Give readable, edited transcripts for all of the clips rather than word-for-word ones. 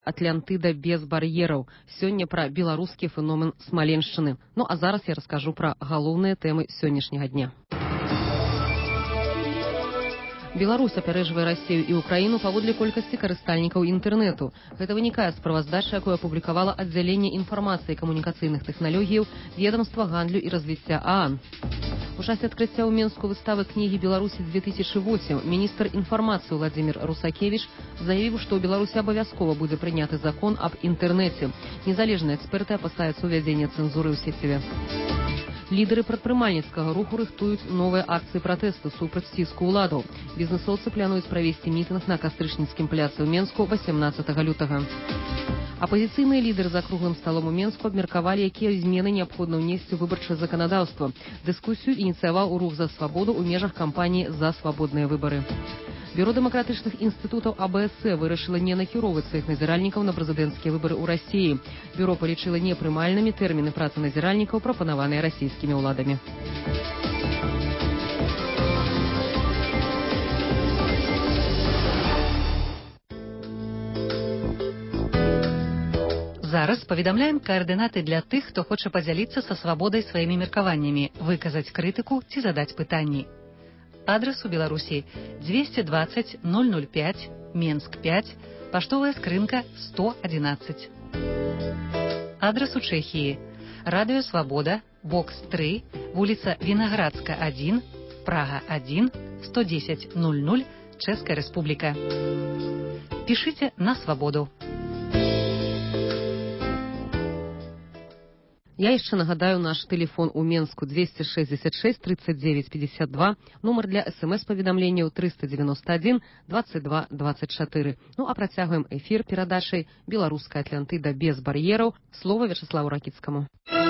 Атлантыда без бар'ераў. Сёння пра беларускі феномен Смаленшчыны. Ну а зараз я раскажу пра галоўныя тэмы сённяшняга дня. Беларусь апярэджвае Расію і Украіну паводле колькасці карыстальнікаў інтэрнэту. Гэта вынікае з справаздачы, якую апублікавала аддзяленне інфармацыі і камунікацыйных тэхналогіяў ведамства гандлю і развіцця ААН. У часе адкрыцця ў Менску выставы кнігі Беларусі 2008 міністр інфармацыі Владзімір Русакевіч заявіў, што ў Беларусі абавязкова будзе прыняты закон аб інтэрнэце. Незалежныя эксперты апасаюцца ўвядзення цэнзуры ў сеціве. Лідары прадпрымальніцкага руху рыхтуюць новыя акцыі пратэсту супраць ціску ўладаў. Бізнэсоўцы плануюць правесці мітынг на Кастрычніцкім пляцы ў Менску 18 лютага. Апазіцыйныя лідары за круглым сталом у Менску абмеркавалі, якія змены неабходна ўнесці ў выбарчае заканадаўства. Дыскусію ініцыяваў рух за свабоду ў межах кампаніі «За свабодныя выбары». Бюро дэмакратычных інстытутаў АБСЦ вырашыла не накіроўваць сваіх назіральнікаў на прэзідэнцкія выбары ў Расіі. Бюро палічыла непрымальнымі тэрміны працы назіральнікаў, прапанаваныя расійскімі ўладамі. Зараз паведамляем каардынаты для тых, хто хоча падзяліцца са свабодай сваімі меркаваннямі, выказаць крытыку ці задаць пытанні. Адрес у Беларусі 220 005, Менск 5, паштовая скрынка 111. Адрес у Чэхіі. Радыё Свабода, бокс 3, вуліца Вінаградска 1, Прага 1, 110 00, Чэшская Рэспубліка. Пішыце на свабоду. Я яшчэ нагадаю наш тэлефон у Менску 266 39 52, нумар для СМС-паведамленняў 391 22 24. Ну а працягваем эфір перадачай «Беларуская Атлантыда без бар'ераў». Слова Вячеславу Ракіцкаму.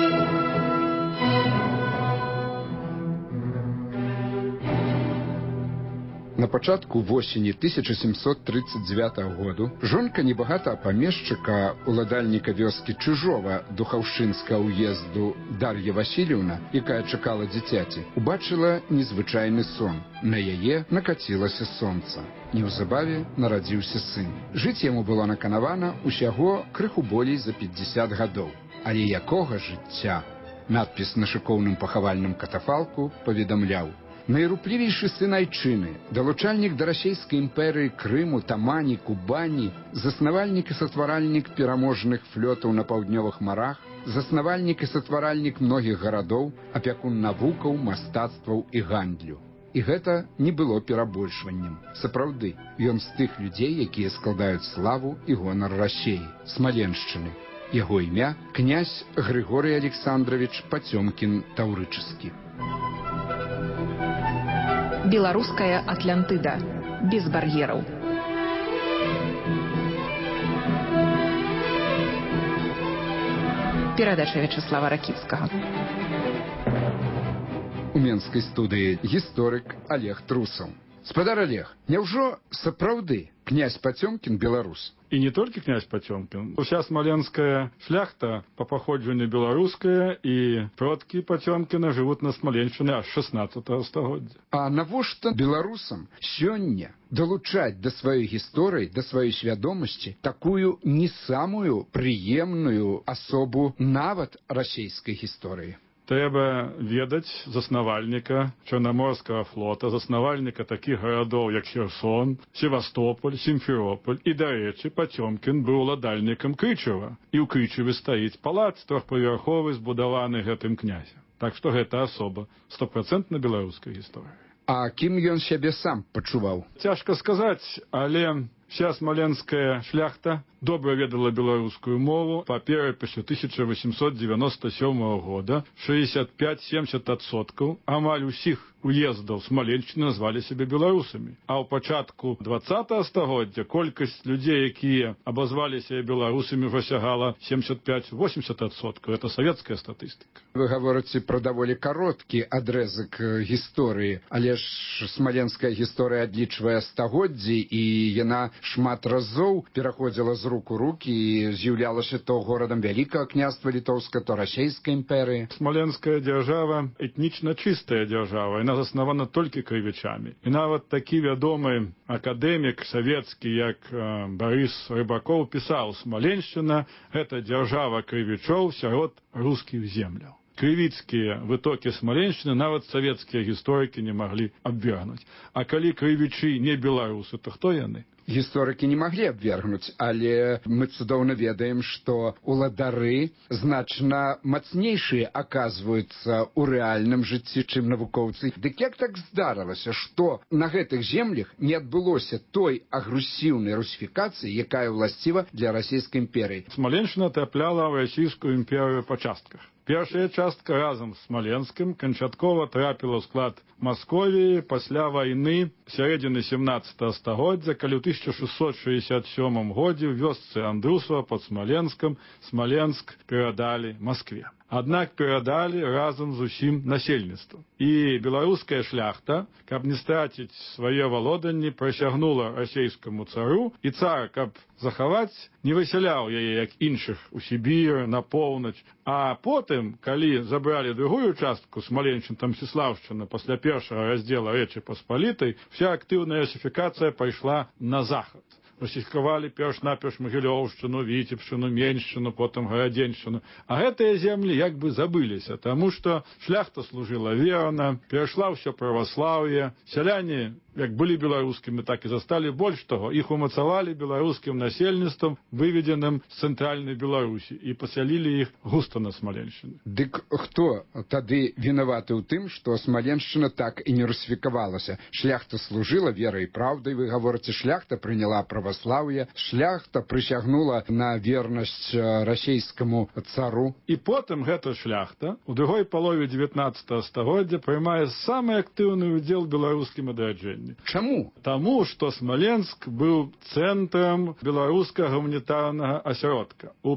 На пачатку восені 1739 году жонка небагатага памешчыка, уладальніка вёскі Чыжова Духаўшчынскага ўезду Дар'я Васильевна, якая чакала дзіцяці, убачыла незвычайны сон. На яе накацілася сонца. Неўзабаве нарадзіўся сын. Жыць яму было наканавана усяго крыху болей за 50 гадоў. Але якога жыцця? Надпіс на шыкоўным пахавальным катафалку паведамляў: найруплівейшы сын айчыны, далучальнік да расійскай імперыі Крыму, Тамані, Кубані, заснавальнік і сатваральнік пераможных флётаў на паўднёвых марах, заснавальнік і сатваральнік многіх гарадоў, апякун навукаў, мастацтваў і гандлю. І гэта не было перабольшваннем. Сапраўды, ён з тых людзей, якія складаюць славу і гонар Расіі, Смаленшчыны. Яго імя князь Григорий Александрович Потёмкин-Таўрычаскі. Беларуская Атлантыда без бар'ераў. Перадача Вячеслава Ракіцкага. У менскай студыі гісторык Олег Трусаў. Спадар Олег, няўжо сапраўды князь Потёмкин беларус? І не толькі князь Потёмкин. Уся смаленская шляхта по паходжанню беларуская, і продкі Потёмкина жывуць на Смаленшчыне аж 16 стагоддзя. А навошта беларусам сёння далучаць да сваёй гісторыі, да сваёй свядомасці такую не самую прыемную асобу нават расійскай гісторыі? Трэба ведаць заснавальніка Чорнаморскага флота, заснавальніка такіх гарадоў, як Херсон, Севастополь, Сімферополь. І, дарэчы, Потёмкин быў уладальнікам Крычева. І ў Крычеве стаіць палац трохпавярховы, збудаваны гэтым князем. Так што гэта асоба 100% беларускай гісторыі. А кім ён сябе сам пачуваў? Цяжка сказаць, але вся смаленская шляхта добра ведала беларускую мову. Па перапісу 1897 года 65-70% амаль усіх уездаў Смаленшчыны назвалі сябе беларусамі. А ў пачатку 20 стагоддзя колькасць людзей, якія абазвалі сябе беларусамі, ўжо сягала 75-80%. Это савецкая статыстыка. Вы гаворыце пра даволі кароткі адрэзак гісторыі, але ж смаленская гісторыя адлічвае стагоддзі, і яна шмат разоў пераходзіла з рук у рукі і з'яўлялася то горадам Вялікага княства Літоўска, то расійскай імперыі. Смаленская дзяржава этнічна чыстая дзяржава. Яна яна заснавана толькі крывічамі. І нават такі вядомы акадэмік савецкі, як Барыс Рыбакоў, пісаў: Смаленшчына – гэта дзяржава крывічоў сярод рускіх земляў. Крывіцкія вытокі Смаленшчыны нават савецкія гісторыкі не маглі абвергнуць. А калі крывічы не беларусы, то хто яны? Гісторыкі не маглі абвергнуць, але мы цудоўна ведаем, што уладары значна мацнейшыя аказваюцца ў рэальным жыцці, чым навукоўцы. Дык як так здарылася, што на гэтых землях не адбылося той агрэсіўнай русіфікацыі, якая ўласціва для расійскай імперыі? Смаленшчына трапляла ў расійскую імперыю па частках. Першая частка разам з Смаленскім канчаткова трапіла ў склад Масковіі пасля вайны сярэдзіны 17 стагоддзя, калі ў 1667 годзе ў вёсцы Андрусава пад Смаленскам Смаленск перадалі Маскве. Аднак перадалі разам з усім насельніцтвам. І беларуская шляхта, каб не страціць свае валоданні, прысягнула расійскаму цару, і цар, каб захаваць, не высяляў яе, як іншых, у Сібір, на поўнач. А потым, калі забралі другую частку, Смаленшчына, Мсціслаўшчына, пасля першага раздзела Рэчы Паспалітай, вся актыўная русіфікацыя пайшла на захад. Русіфікавалі перш-наперш Магілёўшчыну, Віцебшчыну, Меншчыну, потым Гарадзеншчыну. А гэтыя землі як бы забыліся, таму што шляхта служыла верна, перайшла ўсё праваслаўе, сяляне як былі беларускімі, так і засталі. Больш таго, іх умацавалі беларускім насельніцтвам, выведзеным з цэнтральнай Беларусі, і пасялілі іх густа на Смаленшчыне. Дык хто тады вінаваты ў тым, што Смаленшчына так і не русіфікавалася? Шляхта служыла верай і праўдай, вы гаворыце, шляхта прыняла праваслаўе, шляхта прысягнула на вернасць расійскаму цару. І потым гэта шляхта у другой палове 19 стагоддзя прымае самы актыўны ўдзел у беларускім адраджэнні. Чаму? Таму, што Смаленск быў цэнтрам беларускага гуманітарнага асяродка. У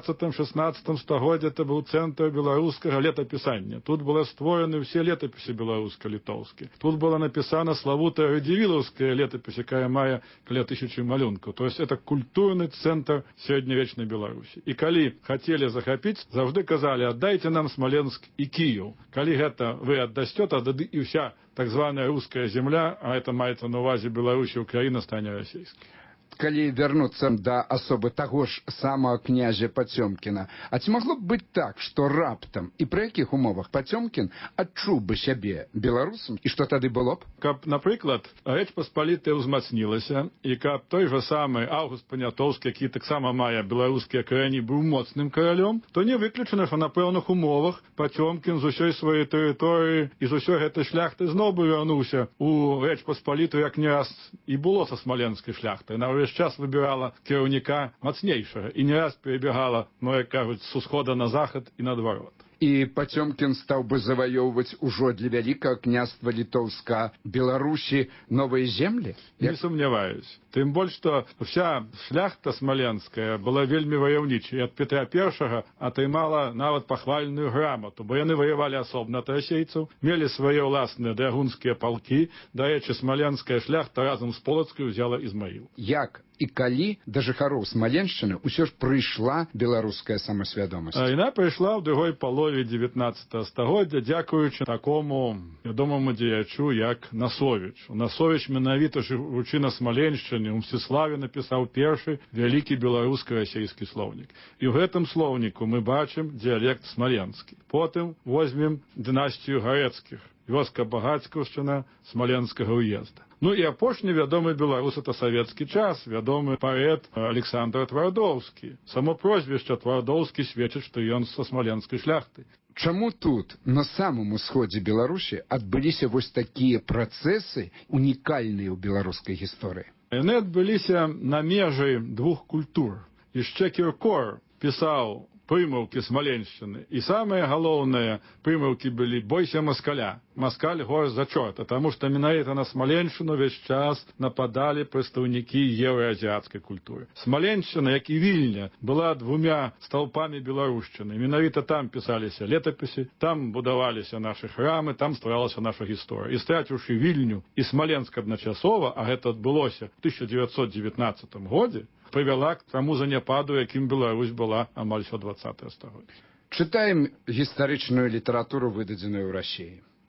15-16 стагоддзя это быў цэнтр беларускага летапісання. Тут былі створаны ўсе летапісы беларуска-літоўскія. Тут была напісана славутая радзівілаўская летапіс, якая мае каля 1000 малюнкаў. То есть это культурны цэнтр сярэднявечнай Беларусі. І калі хацелі захапіць, заўжды казалі: аддайце нам Смаленск і Кіеў. Калі гэта вы аддасце, тады і ўся так званая руская земля, а это маецца на ўвазе Беларусі, Украіна стане расійскай. Калі вярнуцца да асобы таго ж самага князя Пацёмкіна, а ці магло б быць так, што раптам і пры якіх умовах Пацёмкін адчуў бы сябе беларусам, і што тады было б? Каб, напрыклад, Рэч Паспалітая ўзмацнілася, і каб той жа самы Аўгуст Панятоўскі, які таксама мае беларускія карані, быў моцным каралём, то не выключана, што на пэўных умовах Пацёмкін з усёй сваёй тэрыторыі і з усёй гэтай шляхты зноў бы вярнуўся у Рэч Паспалітую, як не раз і было са смаленскай шляхтай. Увесь час выбірала кіраўніка мацнейшага і не раз перебягала, як кажуць, з усхода на захад і наадварот. І Пацёмкін стаў бы заваёўваць ужо для вялікага княства літоўска Беларусі новыя землі? Не сумняваюсь. Тым больш, што вся шляхта смаленская была вельмі ваяўнічай. Ад Петра I атрымала нават пахвальную грамату, бо яны ваявалі асобна ад расейцаў, мелі свае ўласныя драгунскія палкі. Дарэчы, смаленская шляхта разам з полацкай узяла Ізмаіл. Як і калі да жыхароў Смаленшчыны ўсё ж прыйшла беларуская самасвядомасць? Яна прыйшла ў другой палове 19 стагоддзя, дзякуючы такому вядомаму дзеячу, як Насовіч. Насовіч менавіта жывучы на Смаленшчыне, у Мсціславе напісаў першы вялікі беларуска-расейскі слоўнік. І ў гэтым слоўніку мы бачым дыялект смаленскі. Потым возьмем дынастыю Гарэцкіх, вёска Багацькаўшчына Смаленскага уезда. Ну і апошні вядомы беларус — это савецкі час, вядомы паэт Александр Твардоўскі. Само прозвішча Твардоўскі сведчыць, што ён са смаленскай шляхты. Чаму тут, на самым усходзе Беларусі, адбыліся вось такія працэсы, унікальныя ў беларускай гісторыі? Яны адбыліся на межы двух культур. Яшчэ Кіркор пісаў прымаўкі Смаленшчыны. І самыя галоўныя прымаўкі былі: бойся маскаля. Маскаль горш за чорта, таму што менавіта на Смаленшчыну ўвесь час нападалі прадстаўнікі еўраазіяцкай культуры. Смаленшчына, як і Вільня, была двумя стаўпамі беларушчыны. Менавіта там пісаліся летапісы, там будаваліся нашы храмы, там стваралася наша гісторыя. І страціўшы Вільню і Смаленск адначасова, а гэта адбылося ў 1919 годзе, прывяла к таму заняпаду, якім Беларусь была амаль усё 20 стагоддзя. Чытаем гістарычную літаратуру, выдадзеную ў Расіі.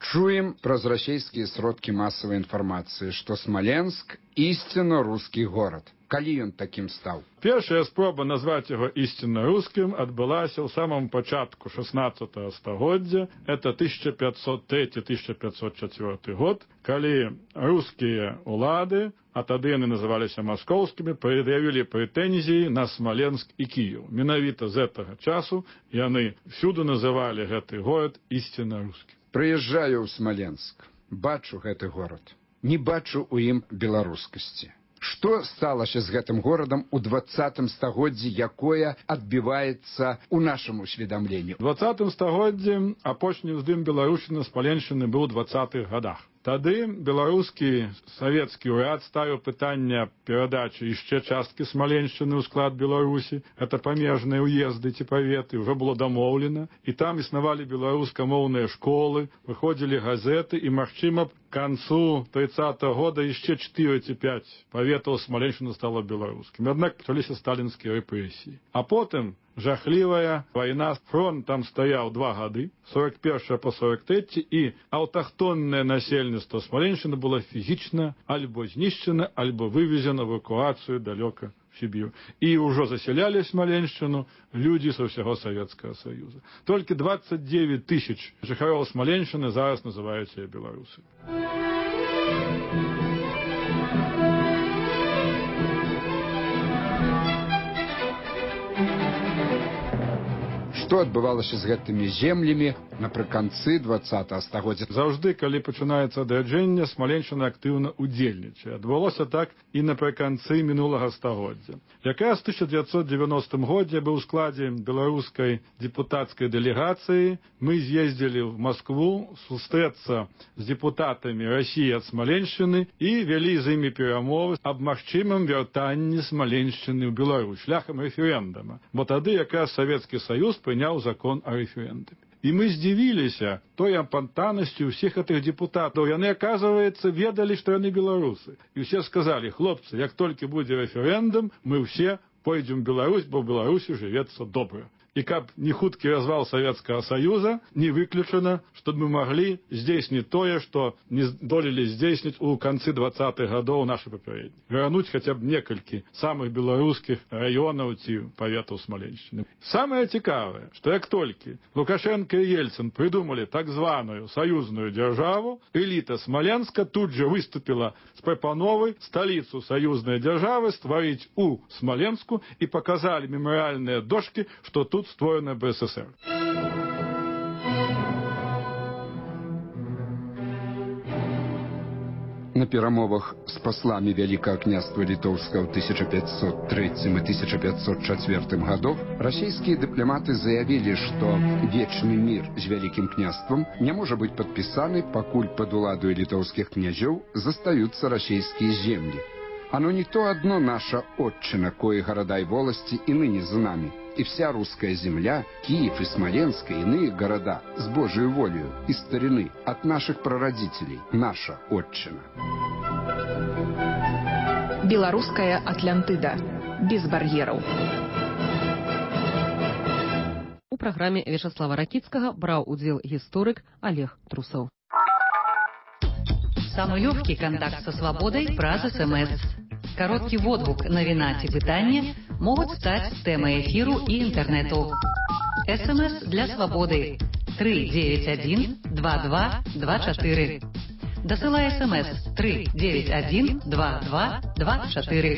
Чуем праз расійскія сродкі масавай інфармацыі, што Смаленск істинно рускі горад. Калі ён такім стаў? Першая спроба назваць яго істинно рускім адбылася ў самым пачатку 16 стагоддзя, это 1503-1504 год, калі рускія улады, а тады яны называліся маскоўскімі, пред'явілі прэтэнзіі на Смаленск і Кіеў. Менавіта з гэтага часу яны всюду называлі гэты горад істинно рускім. Прыязджаю ў Смаленск, бачу гэты горад, не бачу ў ім беларускасці. Што сталася з гэтым горадам у 20 стагоддзі, якое адбіваецца ў нашым усведамленні? У 20 стагоддзі апошні ўздым беларушчыны з паленшчыны быў у 20-х годах. Тады беларускі савецкі ўрад ставіў пытанне перадачы яшчэ часткі Смаленшчыны ў склад Беларусі. Это памежныя ўезды ці паветы, ўжо было дамоўлена. І там існавалі беларускамоўныя школы, выходзілі газеты, і, магчыма, к канцу 30-го года яшчэ 4 ці 5 паветаў Смаленшчыны стала беларускім. Аднак пачаліся сталінскія рэпрэсіі. А потым жахлівая вайна. Фронт там стаяў 2 гады, 41 по 43, і аўтахтоннае насельніцтва Смаленшчыны было фізічна альбо знішчана, альбо вывезена в эвакуацыю далёка в Сібір. І ўжо засялялі Смаленшчыну людзі са ўсяго Савецкага Саюза. Толькі 29 тысяч жыхароў Смаленшчыны зараз называюцца беларусы. Што адбывалася з гэтымі землямі напрыканцы 20-го стагоддзя? Заўжды, калі пачынаецца адраджэнне, Смаленшчына актыўна ўдзельнічае. Адбылося так і напрыканцы мінулага стагоддзя. Якраз у 1990 годзе быў у складзе беларускай дэпутацкай дэлегацыі. Мы з'ездзілі в Москву сустрэцца з дэпутатамі Расіі ад Смаленшчыны і вялі з імі перамовы аб магчымым вяртанні Смаленшчыны ў Беларусь шляхам рэферэндума. Бо тады якраз Савецкі Саюз прыняў закон о рэферэндуме. І мы здзівіліся той апантанасцю ўсіх гэтых дэпутатаў. Яны, аказваецца, ведалі, што яны беларусы. І ўсе сказалі: хлопцы, як толькі будзе рэферэндум, мы ўсе пойдзем в Беларусь, бо в Беларусі жывецца добра. І каб не хуткі развал Савецкага Саюза, не выключана, што мы маглі здзейсніць тое, што не здолелі здзейсніць у канцы 20-х гадоў нашы папярэдні. Вярнуць хаця б некалькі самых беларускіх раёнаў ці паветаў Смаленшчыны. Самае цікавае, што як толькі Лукашенко і Ельцин прыдумалі так званую саюзную дзяржаву, эліта Смаленска тут жа выступіла з прапановай сталіцу саюзнай дзяржавы стварыць у Смаленску і паказалі мемарыяльныя дошкі, што тут створена БССР. На перамовах з пасламі Вялікага княства Літоўскага ў 1503 і 1504 гадах расійскія дыпламаты заявілі, што вечны мір з Вялікім княствам не можа быць падпісаны, пакуль пад уладою літоўскіх княжоў застаюцца расійскія землі. Оно не то одно наша отчина, кои города и волости и ныне за нами. И вся русская земля, Киев и Смоленск и иные города с Божией волею и старины от наших прародителей, наша отчина. Беларуская Атлантыда. Без бар'ераў. У праграме Вячаслава Ракіцкага браў удзел гісторык Олег Трусоў. Самый легкий контакт со свободой праз СМС. Короткий водгук, навіна ці пытанне могуць стаць тэмай эфіру і інтэрнэту. СМС для свободы 391 2224. Дасылай СМС 391 2224.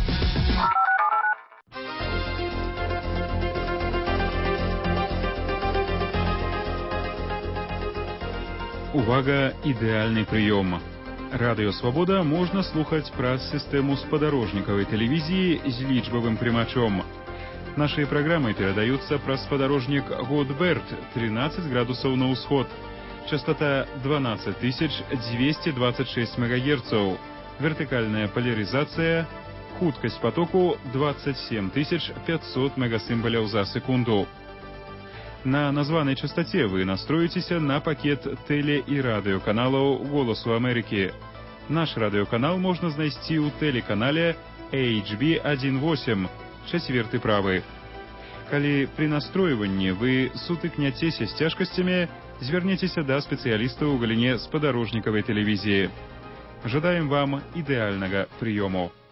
Увага, ідэальны прыём. Радыё Свабода можна слухаць праз сістэму спадарожнікавай тэлевізіі з лічбавым прымачом. Нашыя праграмы перадаюцца праз спадарожнік Годберт 13 градусаў на ўсход. Частота 12226 МГц. Вертыкальная поляризация. Хуткасць потоку 27500 мегасімбаляў за секунду. На названай частоте вы настроитеся на пакет теле- і радыёканалаў «Голосу Амерыкі». Наш радыёканал можна знайсці ў тэлеканале HB18, 4 правы. Калі пры настройванні вы сутыкняцеся з цяжкасцямі, звярніцеся да спецыялістаў у галіне спадарожнікавай тэлевізіі. Жадаем вам ідэальнага прыёму.